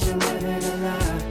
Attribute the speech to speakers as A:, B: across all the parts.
A: that you're living a lie.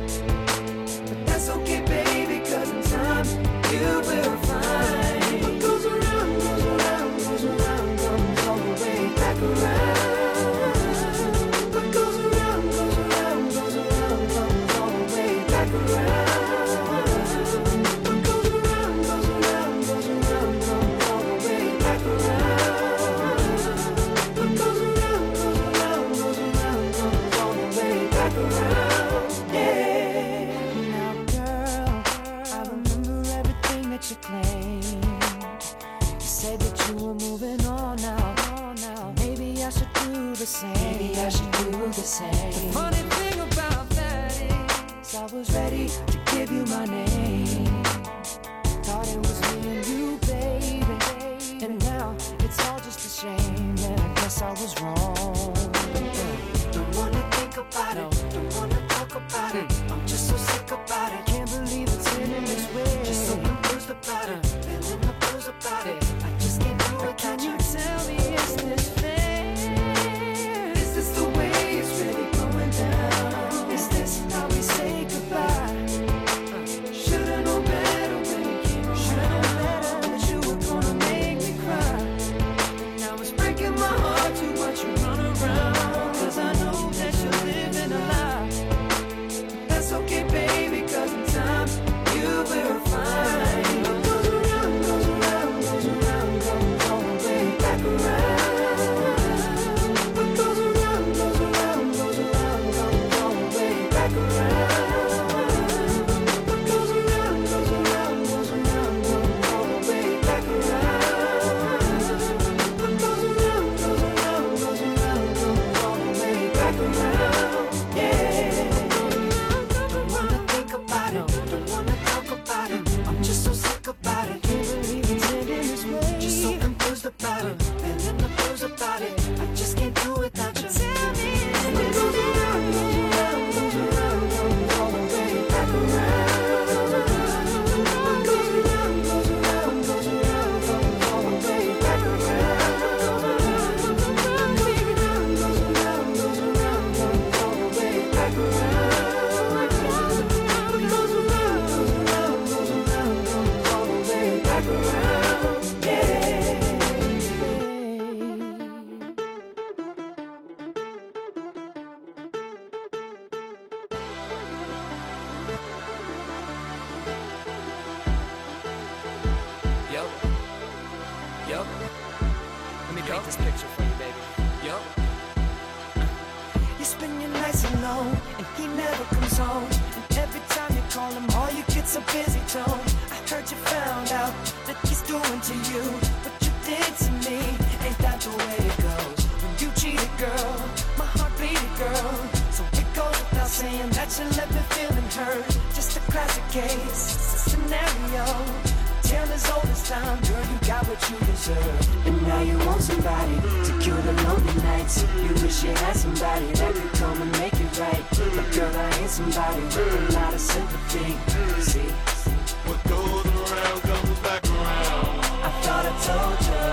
A: But that's okay, baby, 'cause in time you will find what goes around, goes around, goes around, comes all the way back around. What goes around, goes around, goes around, comes all the way back around. What goes around, goes around, goes around, comes all the way back around. What goes around, goes around, goes around, comes all the way back around. Yeah. Now, girl, I remember everything that you claimed. You said that you were moving on now. Maybe I should do the same. Maybe I should do the same. The funny thing about that is I was ready to give you my name. Thought it was me and you, baby. And now it's all just a shame. And I guess I was wrong. Don't wanna think about it. Don't wanna talk about it. I'm just so sick about it. Can't believe it's ending this way. Just so confused about it. Feeling the blues about it. I just can't do it. Can you tell me, is this fair? Is this the way it's really going down? Is this how we say goodbye? Should've known better when you came around. Should've known better that you were gonna make me cry. Now it's breaking my heart to watch you run around. 'Cause I know that you're living a lie. That's okay, baby, 'cause in time you will find what goes around, goes around, goes around, comes all the way back around. What goes around, goes around, goes around, comes all the way back around. What goes around, goes around, goes around, comes all the way back around. What goes around, goes around, goes around, comes all the way back around. Yeah. Don't wanna think about it. Don't wanna talk about it. I'm just so sick about it. Can't believe it's ending this way. Just so confused about it. Feeling the blues about it. I just can't do it without you. Tell me, what goes around, goes around, goes around, comes all the way back around. What goes around, goes around, goes around, comes all the way back around. What goes around, goes around, goes around, comes all the way back around. What goes around, goes around, goes around, comes all the way back around. Yeah.
B: Yup. Yup. Let me paint this picture for you, baby. Yup.
A: You spend your nights alone, and he never comes home. And every time you call him, all you get's a busy tone. I heard you found out that he's doing to you what you did to me. Ain't that the way it goes? When you cheated, girl, my heart bleeded, girl. So it goes without saying that you left me feeling hurt. Just a classic case, scenario. Tale as old as time, girl, you got what you deserve. And now you want somebody to cure the lonely nights. You wish you had somebody that could come and make it right. But girl, I ain't somebody with a lot of sympathy. See,
C: What goes around comes back around.
A: I thought I told you